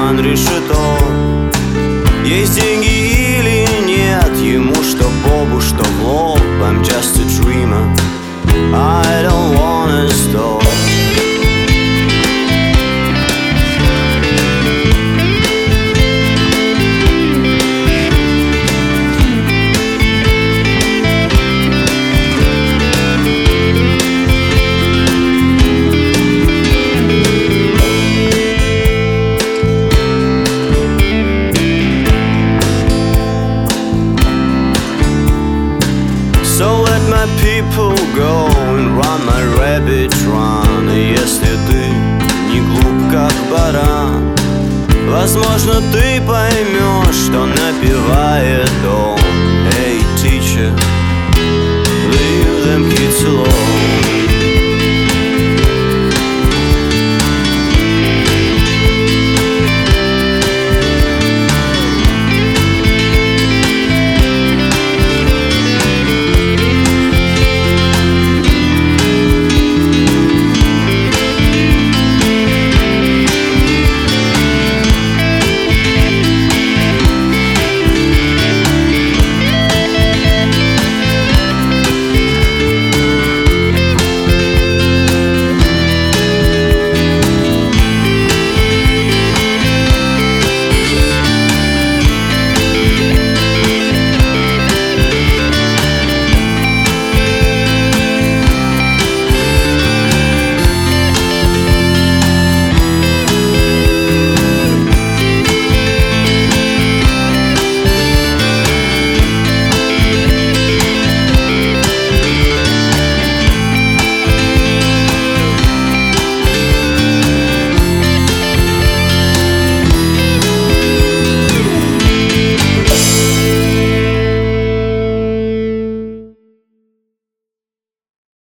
он решето. Есть деньги или нет, ему что Богу, что в лоб. I'm just a dreamer, I don't wanna stop. So let my people go and run my rabbit run. И если ты не глуп, как баран, возможно, ты поймешь, что напевает он. Hey, teacher, leave them kids alone.